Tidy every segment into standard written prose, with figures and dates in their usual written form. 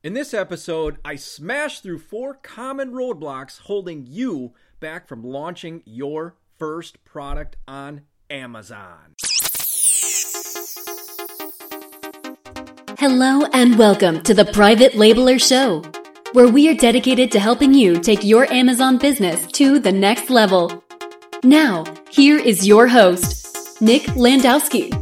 In this episode, I smash through 4 common roadblocks holding you back from launching your first product on Amazon. Hello and welcome to the Private Labeler Show, where we are dedicated to helping you take your Amazon business to the next level. Now, here is your host, Nick Landowski.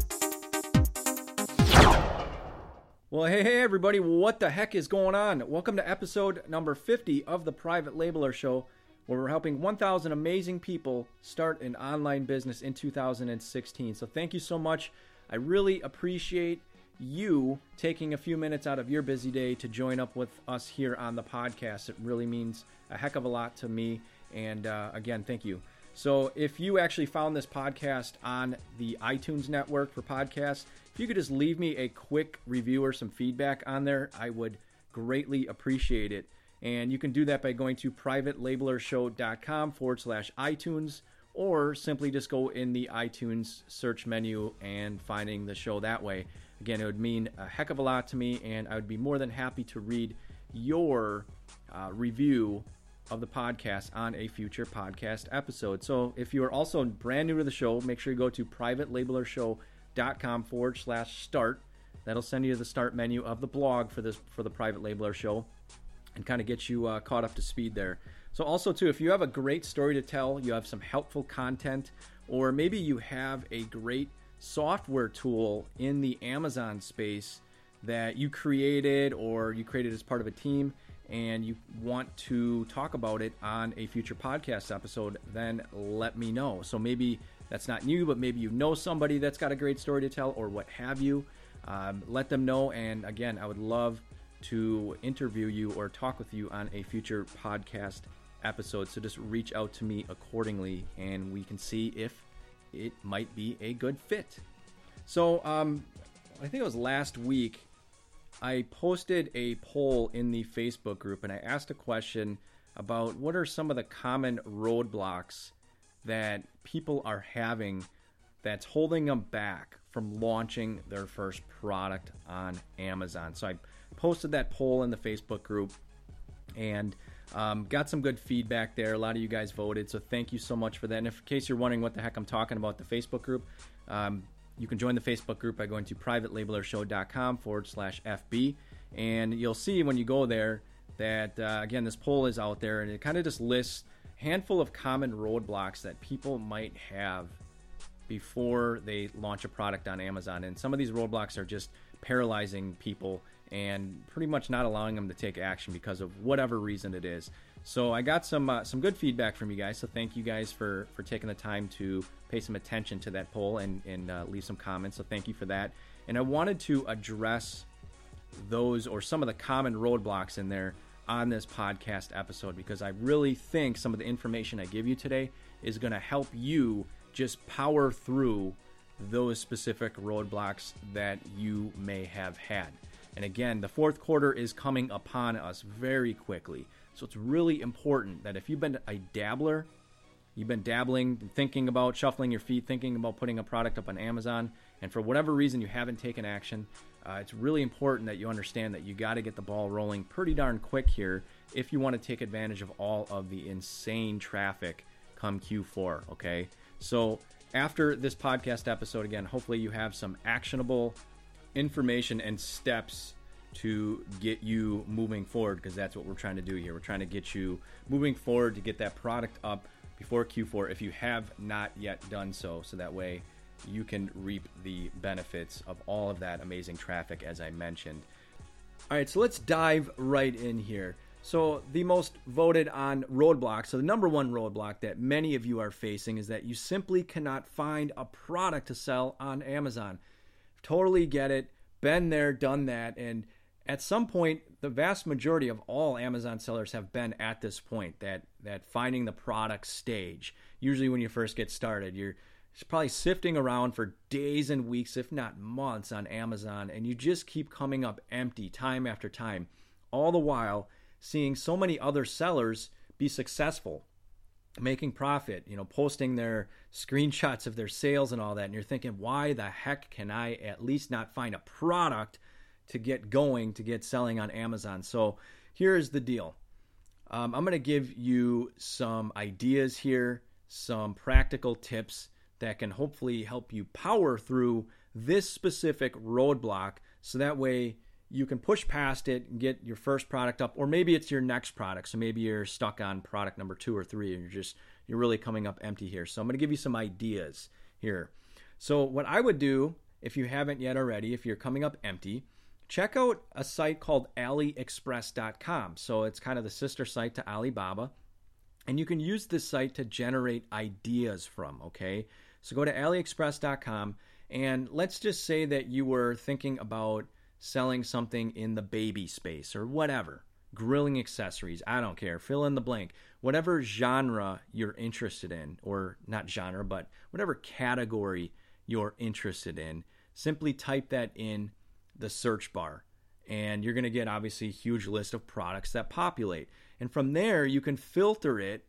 Well, hey everybody, what the heck is going on? Welcome to episode number 50 of the Private Labeler Show, where we're helping 1,000 amazing people start an online business in 2016. So thank you so much. I really appreciate you taking a few minutes out of your busy day to join up with us here on the podcast. It really means a heck of a lot to me. And again, thank you. So if you actually found this podcast on the iTunes network for podcasts, if you could just leave me a quick review or some feedback on there, I would greatly appreciate it. And you can do that by going to privatelabelershow.com/iTunes, or simply just go in the iTunes search menu and finding the show that way. Again, it would mean a heck of a lot to me, and I would be more than happy to read your review of the podcast on a future podcast episode. So if you are also brand new to the show, make sure you go to privatelabelershow.com/start. That'll send you to the start menu of the blog for the Private Labeler Show and kind of get you caught up to speed there. So also too, if you have a great story to tell, you have some helpful content, or maybe you have a great software tool in the Amazon space that you created or you created as part of a team, and you want to talk about it on a future podcast episode, then let me know. So maybe that's not you, but maybe you know somebody that's got a great story to tell or what have you. Let them know. And again, I would love to interview you or talk with you on a future podcast episode. So just reach out to me accordingly, and we can see if it might be a good fit. So I think it was last week, I posted a poll in the Facebook group, and I asked a question about what are some of the common roadblocks that people are having that's holding them back from launching their first product on Amazon. So I posted that poll in the Facebook group and got some good feedback there. A lot of you guys voted, so thank you so much for that. And if, in case you're wondering what the heck I'm talking about, the Facebook group, you can join the Facebook group by going to privatelabelershow.com/FB. And you'll see when you go there that, again, this poll is out there, and it kind of just lists a handful of common roadblocks that people might have before they launch a product on Amazon. And some of these roadblocks are just paralyzing people and pretty much not allowing them to take action because of whatever reason it is. So I got some good feedback from you guys, so thank you guys for taking the time to pay some attention to that poll and leave some comments, so thank you for that. And I wanted to address those or some of the common roadblocks in there on this podcast episode, because I really think some of the information I give you today is going to help you just power through those specific roadblocks that you may have had. And again, the fourth quarter is coming upon us very quickly. So it's really important that if you've been a dabbler, you've been dabbling, thinking about shuffling your feet, thinking about putting a product up on Amazon, and for whatever reason you haven't taken action, it's really important that you understand that you got to get the ball rolling pretty darn quick here if you want to take advantage of all of the insane traffic come Q4, okay? So after this podcast episode, again, hopefully you have some actionable information and steps to get you moving forward, because that's what we're trying to do here. We're trying to get you moving forward to get that product up before Q4 if you have not yet done so that way you can reap the benefits of all of that amazing traffic as I mentioned. All right, so let's dive right in here. So the most voted on roadblock, so the number one roadblock that many of you are facing is that you simply cannot find a product to sell on Amazon. Totally get it. Been there, done that. And at some point, the vast majority of all Amazon sellers have been at this point, that finding the product stage. Usually when you first get started, you're probably sifting around for days and weeks, if not months, on Amazon, and you just keep coming up empty time after time, all the while seeing so many other sellers be successful, making profit, posting their screenshots of their sales and all that. And you're thinking, why the heck can I at least not find a product to get going, to get selling on Amazon. So here's the deal. I'm going to give you some ideas here, some practical tips that can hopefully help you power through this specific roadblock, so that way you can push past it and get your first product up, or maybe it's your next product. So maybe you're stuck on product number 2 or 3 and you're really coming up empty here. So I'm going to give you some ideas here. So what I would do, if you haven't yet already, if you're coming up empty, check out a site called AliExpress.com. So it's kind of the sister site to Alibaba, and you can use this site to generate ideas from, okay? So go to AliExpress.com, and let's just say that you were thinking about selling something in the baby space or whatever, grilling accessories, I don't care, fill in the blank, whatever genre you're interested in, or not genre, but whatever category you're interested in, simply type that in the search bar, and you're going to get obviously a huge list of products that populate. And from there, you can filter it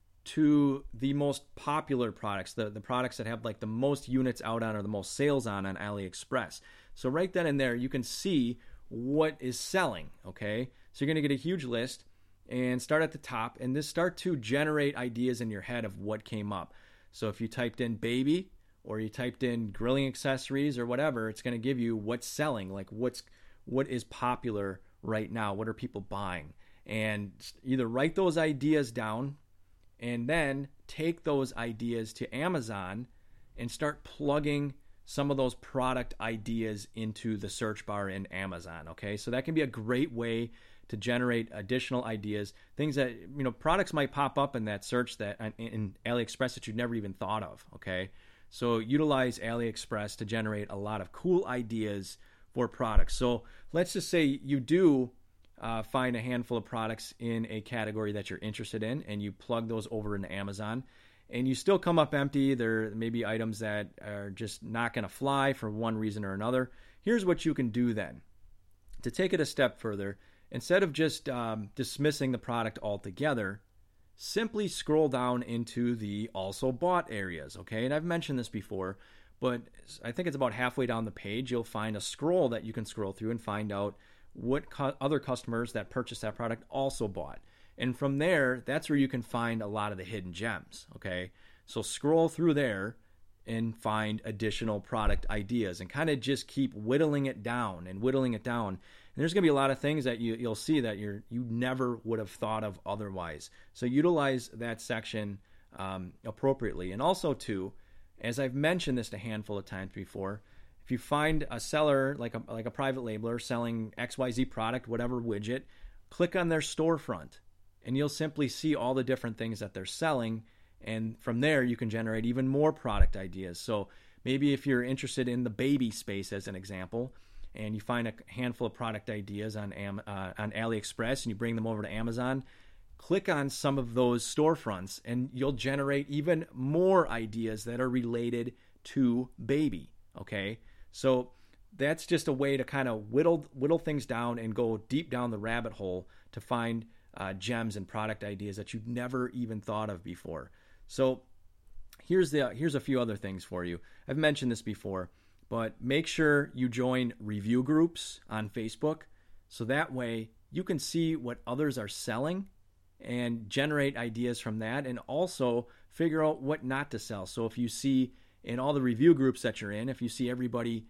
to the most popular products, the products that have like the most units out on or the most sales on AliExpress. So right then and there, you can see what is selling, okay? So you're going to get a huge list and start at the top and just start to generate ideas in your head of what came up. So if you typed in baby or you typed in grilling accessories or whatever, it's going to give you what's selling, like what is popular right now, what are people buying? And either write those ideas down and then take those ideas to Amazon and start plugging some of those product ideas into the search bar in Amazon, okay? So that can be a great way to generate additional ideas, things that, products might pop up in that search that in AliExpress that you'd never even thought of, okay? So utilize AliExpress to generate a lot of cool ideas for products. So let's just say you do find a handful of products in a category that you're interested in, and you plug those over into Amazon, and you still come up empty. There may be items that are just not going to fly for one reason or another. Here's what you can do then. To take it a step further, instead of just dismissing the product altogether, simply scroll down into the also bought areas, okay? And I've mentioned this before, but I think it's about halfway down the page, you'll find a scroll that you can scroll through and find out what other customers that purchased that product also bought. And from there, that's where you can find a lot of the hidden gems, okay? So scroll through there and find additional product ideas and kind of just keep whittling it down and whittling it down. And there's going to be a lot of things that you'll see that you never would have thought of otherwise. So utilize that section appropriately. And also, too, as I've mentioned this a handful of times before, if you find a seller like a private labeler selling XYZ product, whatever widget, click on their storefront and you'll simply see all the different things that they're selling. And from there, you can generate even more product ideas. So maybe if you're interested in the baby space, as an example, and you find a handful of product ideas on AliExpress and you bring them over to Amazon, click on some of those storefronts and you'll generate even more ideas that are related to baby, okay? So that's just a way to kind of whittle things down and go deep down the rabbit hole to find gems and product ideas that you've never even thought of before. So here's a few other things for you. I've mentioned this before, but make sure you join review groups on Facebook, so that way you can see what others are selling and generate ideas from that, and also figure out what not to sell. So if you see in all the review groups that you're in, if you see everybody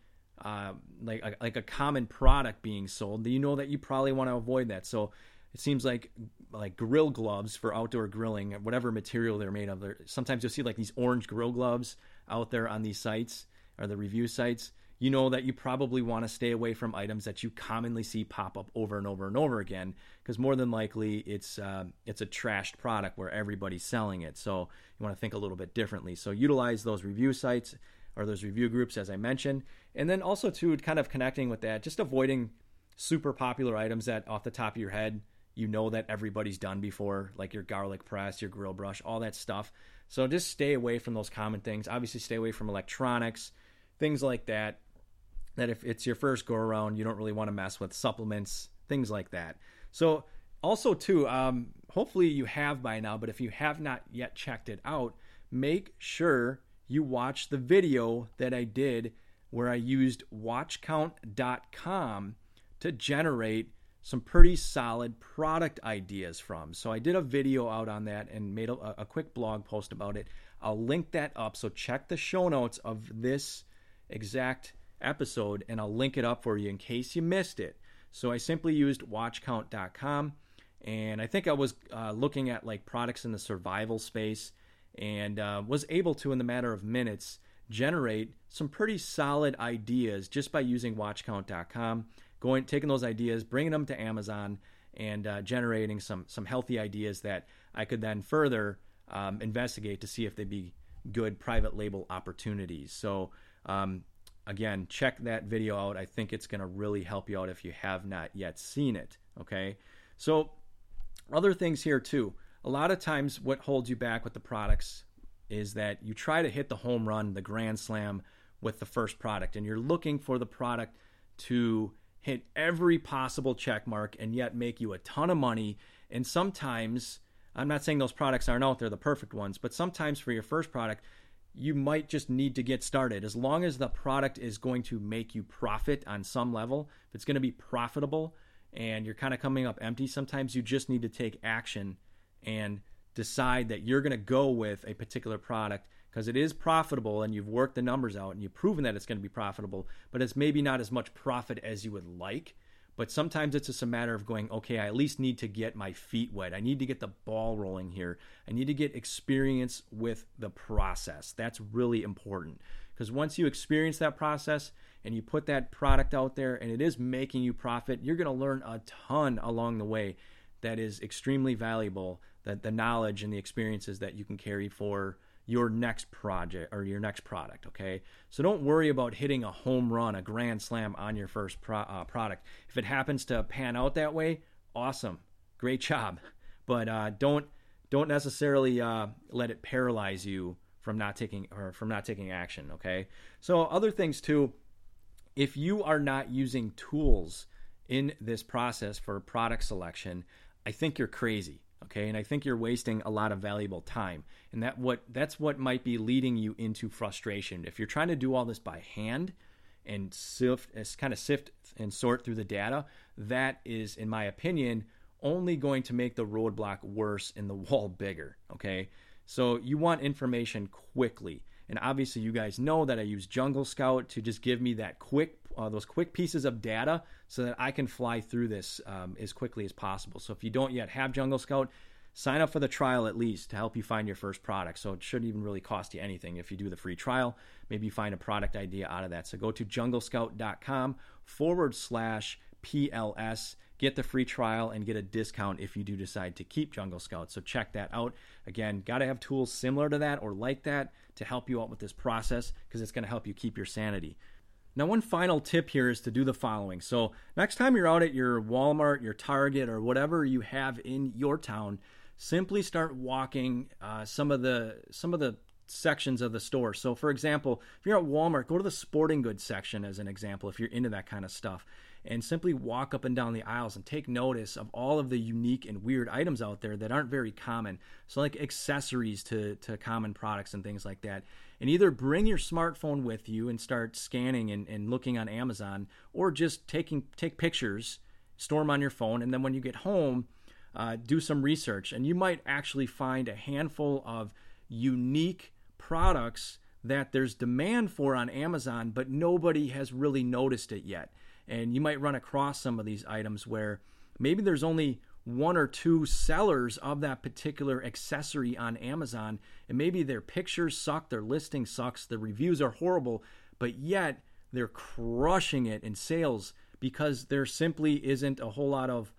like a common product being sold, then you know that you probably want to avoid that. So it seems like grill gloves for outdoor grilling, whatever material they're made of. Sometimes you'll see like these orange grill gloves out there on these sites or the review sites. You know that you probably want to stay away from items that you commonly see pop up over and over and over again, because more than likely it's a trashed product where everybody's selling it. So you want to think a little bit differently. So utilize those review sites or those review groups, as I mentioned. And then also, too, kind of connecting with that, just avoiding super popular items that off the top of your head you know that everybody's done before, like your garlic press, your grill brush, all that stuff. So just stay away from those common things. Obviously, stay away from electronics, things like that if it's your first go around, you don't really want to mess with. Supplements, things like that. So also, too, hopefully you have by now, but if you have not yet checked it out, make sure you watch the video that I did where I used watchcount.com to generate some pretty solid product ideas from. So I did a video out on that and made a quick blog post about it. I'll link that up. So check the show notes of this exact episode and I'll link it up for you in case you missed it. So I simply used watchcount.com, and I think I was looking at like products in the survival space, and was able to, in the matter of minutes, generate some pretty solid ideas just by using watchcount.com, taking those ideas, bringing them to Amazon, and generating some healthy ideas that I could then further investigate to see if they'd be good private label opportunities. So again, check that video out. I think it's going to really help you out if you have not yet seen it. Okay. So other things here too. A lot of times what holds you back with the products is that you try to hit the home run, the grand slam with the first product, and you're looking for the product to hit every possible check mark and yet make you a ton of money. And sometimes, I'm not saying those products aren't out there, the perfect ones, but sometimes for your first product, you might just need to get started. As long as the product is going to make you profit on some level, if it's going to be profitable and you're kind of coming up empty, sometimes you just need to take action and decide that you're going to go with a particular product because it is profitable and you've worked the numbers out and you've proven that it's going to be profitable, but it's maybe not as much profit as you would like. But sometimes it's just a matter of going, okay, I at least need to get my feet wet. I need to get the ball rolling here. I need to get experience with the process. That's really important because once you experience that process and you put that product out there and it is making you profit, you're going to learn a ton along the way that is extremely valuable, that the knowledge and the experiences that you can carry for your next project or your next product, okay? So don't worry about hitting a home run, a grand slam on your first product. If it happens to pan out that way, awesome, great job. But don't necessarily let it paralyze you from not taking action, okay? So other things too, if you are not using tools in this process for product selection, I think you're crazy. Okay, and I think you're wasting a lot of valuable time, and that's what might be leading you into frustration. If you're trying to do all this by hand and sift and sort through the data, that is, in my opinion, only going to make the roadblock worse and the wall bigger. Okay, so you want information quickly, and obviously you guys know that I use Jungle Scout to just give me that those quick pieces of data so that I can fly through this as quickly as possible. So if you don't yet have Jungle Scout, sign up for the trial at least to help you find your first product. So it shouldn't even really cost you anything. If you do the free trial, maybe you find a product idea out of that. So go to junglescout.com/PLS, get the free trial and get a discount if you do decide to keep Jungle Scout. So check that out. Again, got to have tools similar to that or like that to help you out with this process because it's going to help you keep your sanity. Now, one final tip here is to do the following. So next time you're out at your Walmart, your Target, or whatever you have in your town, simply start walking some of the sections of the store. So for example, if you're at Walmart, go to the sporting goods section as an example, if you're into that kind of stuff, and simply walk up and down the aisles and take notice of all of the unique and weird items out there that aren't very common. So like accessories to common products and things like that. And either bring your smartphone with you and start scanning and looking on Amazon, or just take pictures, store them on your phone, and then when you get home, do some research. And you might actually find a handful of unique products that there's demand for on Amazon, but nobody has really noticed it yet. And you might run across some of these items where maybe there's only one or two sellers of that particular accessory on Amazon, and maybe their pictures suck, their listing sucks, the reviews are horrible, but yet they're crushing it in sales because there simply isn't a whole lot of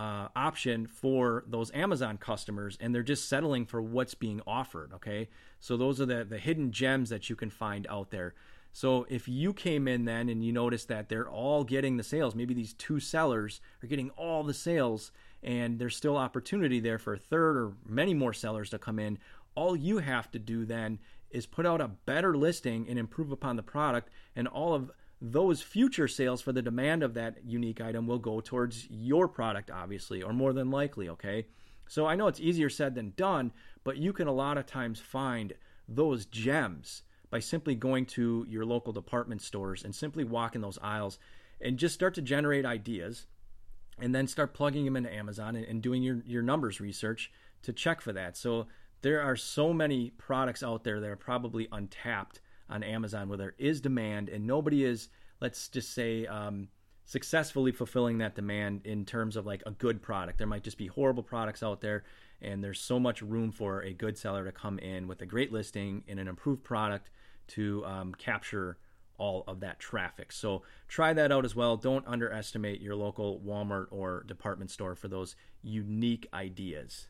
option for those Amazon customers, and they're just settling for what's being offered, okay? So those are the hidden gems that you can find out there. So if you came in then and you notice that they're all getting the sales, maybe these two sellers are getting all the sales, and there's still opportunity there for a third or many more sellers to come in, all you have to do then is put out a better listing and improve upon the product, and all of those future sales for the demand of that unique item will go towards your product, obviously, or more than likely, okay? So I know it's easier said than done, but you can a lot of times find those gems by simply going to your local department stores and simply walking those aisles. and just start to generate ideas and then start plugging them into Amazon and doing your numbers research to check for that. So there are so many products out there that are probably untapped on Amazon where there is demand and nobody is, let's just say, successfully fulfilling that demand in terms of like a good product. There might just be horrible products out there, and there's so much room for a good seller to come in with a great listing and an improved product to capture all of that traffic. So try that out as well. Don't underestimate your local Walmart or department store for those unique ideas.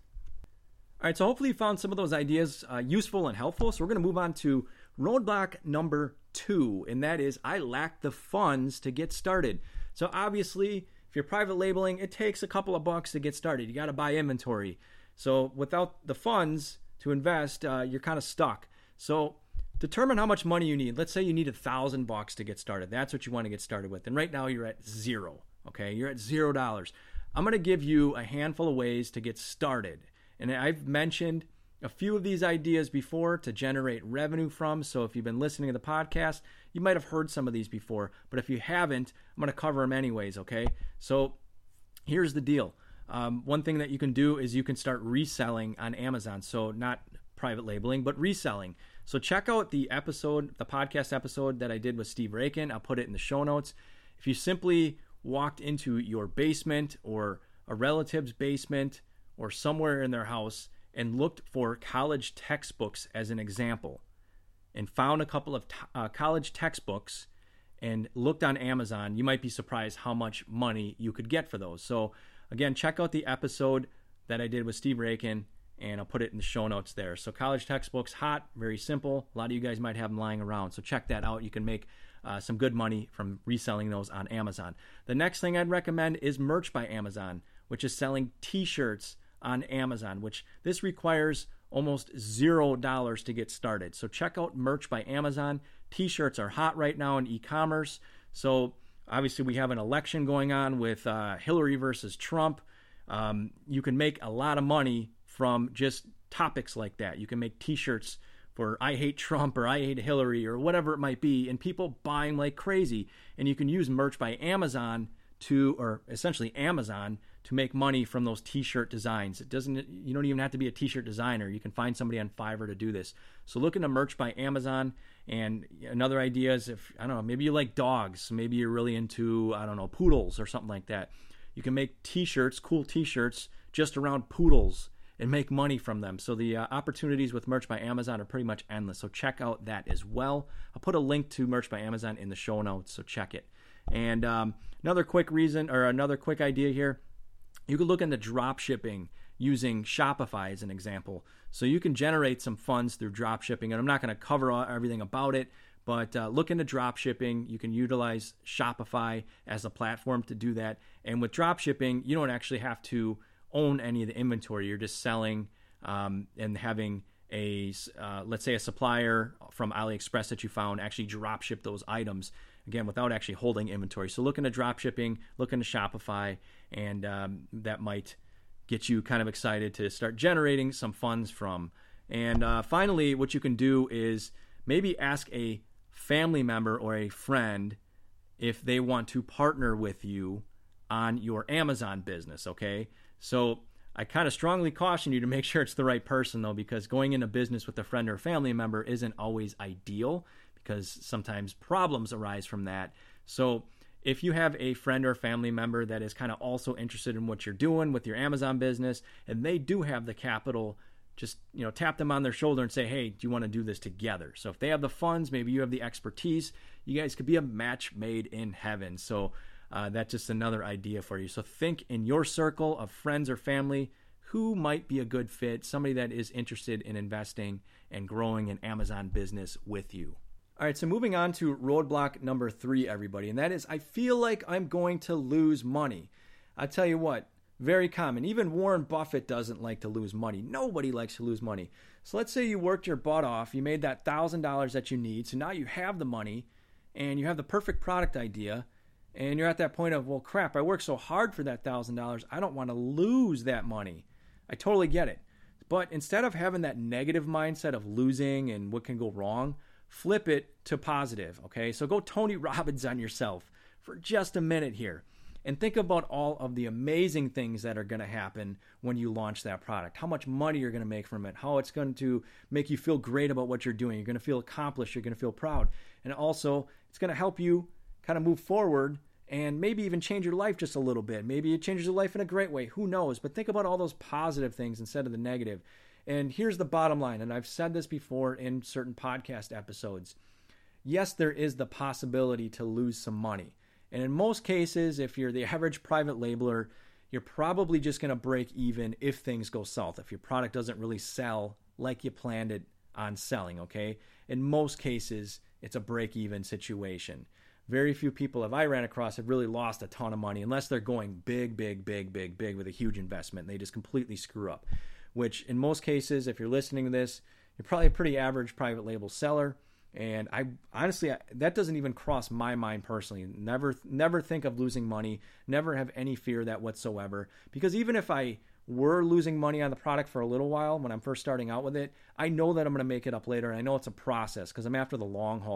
All right, so hopefully you found some of those ideas useful and helpful. So we're going to move on to roadblock number 2, and that is I lack the funds to get started. So obviously, if you're private labeling, it takes a couple of bucks to get started. You got to buy inventory. So without the funds to invest, you're kind of stuck. So determine how much money you need. Let's say you need $1,000 to get started. That's what you want to get started with. And right now you're at zero. Okay, you're at $0. I'm going to give you a handful of ways to get started. And I've mentioned a few of these ideas before to generate revenue from. So if you've been listening to the podcast, you might have heard some of these before. But if you haven't, I'm going to cover them anyways, okay? So here's the deal. One thing that you can do is you can start reselling on Amazon. So not private labeling, but reselling. So check out the podcast episode that I did with Steve Rakin. I'll put it in the show notes. If you simply walked into your basement or a relative's basement or somewhere in their house and looked for college textbooks as an example and found a couple of college textbooks and looked on Amazon, you might be surprised how much money you could get for those. So again, check out the episode that I did with Steve Rakin, and I'll put it in the show notes there. So college textbooks, hot, very simple. A lot of you guys might have them lying around. So check that out. You can make some good money from reselling those on Amazon. The next thing I'd recommend is Merch by Amazon, which is selling t-shirts on Amazon, which this requires almost $0 to get started. So check out Merch by Amazon. T-shirts are hot right now in e-commerce. So obviously we have an election going on with Hillary versus Trump. You can make a lot of money from just topics like that. You can make t-shirts for I hate Trump or I hate Hillary or whatever it might be, and people buying like crazy. And you can use Merch by Amazon or essentially Amazon to make money from those t-shirt designs. You don't even have to be a t-shirt designer. You can find somebody on Fiverr to do this. So look into Merch by Amazon. And another idea is maybe you like dogs. Maybe you're really into, poodles or something like that. You can make t-shirts, cool t-shirts just around poodles and make money from them. So the opportunities with Merch by Amazon are pretty much endless. So check out that as well. I'll put a link to Merch by Amazon in the show notes, so check it. And another quick idea here, you could look into drop shipping using Shopify as an example. So you can generate some funds through drop shipping, and I'm not going to cover everything about it, but look into drop shipping. You can utilize Shopify as a platform to do that. And with drop shipping, you don't actually have to own any of the inventory. You're just selling and having let's say a supplier from AliExpress that you found actually drop ship those items, again, without actually holding inventory. So look into drop shipping, look into Shopify, and that might get you kind of excited to start generating some funds from. And finally, what you can do is maybe ask a family member or a friend if they want to partner with you on your Amazon business, okay? So I kind of strongly caution you to make sure it's the right person, though, because going into business with a friend or family member isn't always ideal, because sometimes problems arise from that. So if you have a friend or family member that is kind of also interested in what you're doing with your Amazon business, and they do have the capital, just tap them on their shoulder and say, hey, do you want to do this together? So if they have the funds, maybe you have the expertise, you guys could be a match made in heaven. So that's just another idea for you. So think in your circle of friends or family who might be a good fit, somebody that is interested in investing and growing an Amazon business with you. All right, so moving on to roadblock number 3, everybody, and that is I feel like I'm going to lose money. I tell you what, very common. Even Warren Buffett doesn't like to lose money. Nobody likes to lose money. So let's say you worked your butt off, you made that $1,000 that you need, so now you have the money and you have the perfect product idea, and you're at that point of, well, crap, I worked so hard for that $1,000, I don't want to lose that money. I totally get it. But instead of having that negative mindset of losing and what can go wrong, flip it to positive, okay? So go Tony Robbins on yourself. for just a minute here and think about all of the amazing things that are going to happen when you launch that product, how much money you're going to make from it, how it's going to make you feel great about what you're doing. You're going to feel accomplished. You're going to feel proud. And also, it's going to help you kind of move forward and maybe even change your life just a little bit. Maybe it changes your life in a great way. Who knows? But think about all those positive things instead of the negative. And here's the bottom line, and I've said this before in certain podcast episodes. Yes, there is the possibility to lose some money. And in most cases, if you're the average private labeler, you're probably just going to break even if things go south, if your product doesn't really sell like you planned it on selling, okay? In most cases, it's a break-even situation. Very few people have I ran across have really lost a ton of money unless they're going big with a huge investment and they just completely screw up, which in most cases, if you're listening to this, you're probably a pretty average private label seller. And I honestly, that doesn't even cross my mind personally. Never think of losing money. Never have any fear of that whatsoever. Because even if I were losing money on the product for a little while when I'm first starting out with it, I know that I'm going to make it up later. And I know it's a process because I'm after the long haul,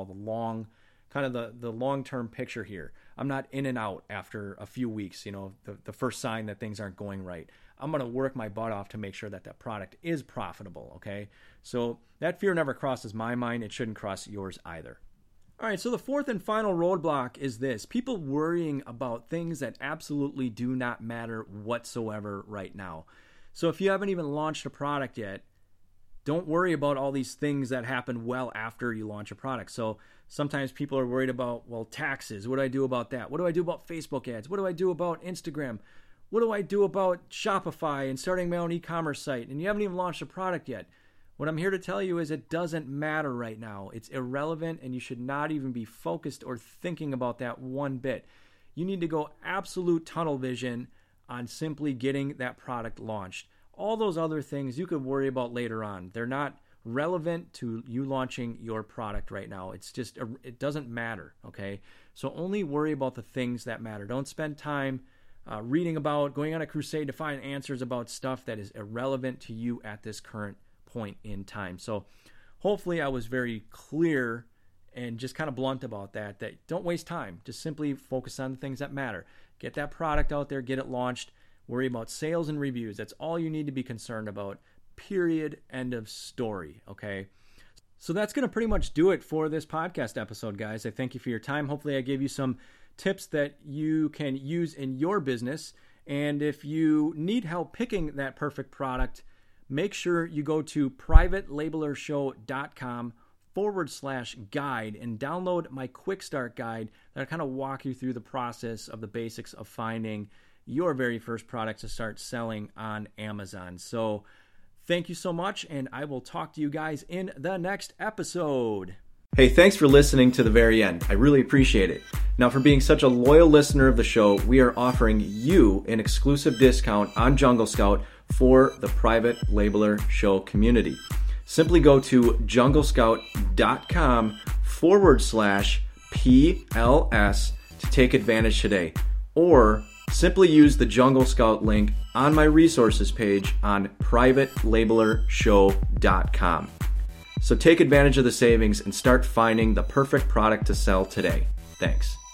the long-term picture here. I'm not in and out after a few weeks, the first sign that things aren't going right. I'm going to work my butt off to make sure that that product is profitable, okay? So that fear never crosses my mind. It shouldn't cross yours either. All right, so the fourth and final roadblock is this. People worrying about things that absolutely do not matter whatsoever right now. So if you haven't even launched a product yet, don't worry about all these things that happen well after you launch a product. So sometimes people are worried about, taxes. What do I do about that? What do I do about Facebook ads? What do I do about Instagram? What do I do about Shopify and starting my own e-commerce site? And you haven't even launched a product yet. What I'm here to tell you is it doesn't matter right now. It's irrelevant, and you should not even be focused or thinking about that one bit. You need to go absolute tunnel vision on simply getting that product launched. All those other things you could worry about later on. They're not relevant to you launching your product right now. It's just, it doesn't matter, okay? So only worry about the things that matter. Don't spend time reading about, going on a crusade to find answers about stuff that is irrelevant to you at this current point in time. So hopefully I was very clear and just kind of blunt about that don't waste time. Just simply focus on the things that matter. Get that product out there, get it launched, worry about sales and reviews. That's all you need to be concerned about. Period. End of story. Okay. So that's going to pretty much do it for this podcast episode, guys. I thank you for your time. Hopefully I gave you some tips that you can use in your business. And if you need help picking that perfect product, make sure you go to privatelabelershow.com/guide and download my quick start guide that kind of walk you through the process of the basics of finding your very first product to start selling on Amazon. So thank you so much, and I will talk to you guys in the next episode. Hey, thanks for listening to the very end. I really appreciate it. Now, for being such a loyal listener of the show, we are offering you an exclusive discount on Jungle Scout for the Private Labeler Show community. Simply go to junglescout.com/PLS to take advantage today. Or simply use the Jungle Scout link on my resources page on privatelabelershow.com. So take advantage of the savings and start finding the perfect product to sell today. Thanks.